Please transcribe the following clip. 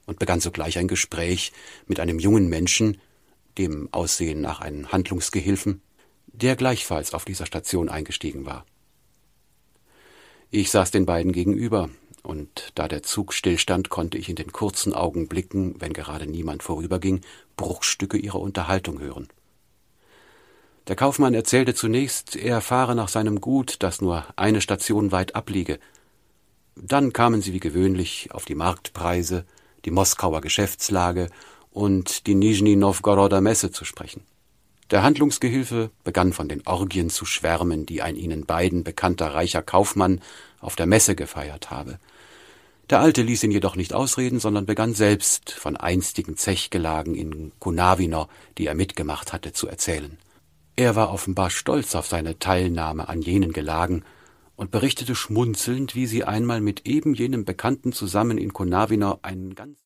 und begann sogleich ein Gespräch mit einem jungen Menschen, dem Aussehen nach einem Handlungsgehilfen, der gleichfalls auf dieser Station eingestiegen war. Ich saß den beiden gegenüber, und da der Zug stillstand, konnte ich in den kurzen Augenblicken, wenn gerade niemand vorüberging, Bruchstücke ihrer Unterhaltung hören. Der Kaufmann erzählte zunächst, er fahre nach seinem Gut, das nur eine Station weit abliege. Dann kamen sie wie gewöhnlich auf die Marktpreise, die Moskauer Geschäftslage und die Nischni Nowgoroder Messe zu sprechen. Der Handlungsgehilfe begann von den Orgien zu schwärmen, die ein ihnen beiden bekannter reicher Kaufmann auf der Messe gefeiert habe. Der Alte ließ ihn jedoch nicht ausreden, sondern begann selbst von einstigen Zechgelagen in Konawino, die er mitgemacht hatte, zu erzählen. Er war offenbar stolz auf seine Teilnahme an jenen Gelagen und berichtete schmunzelnd, wie sie einmal mit eben jenem Bekannten zusammen in Konawino einen ganz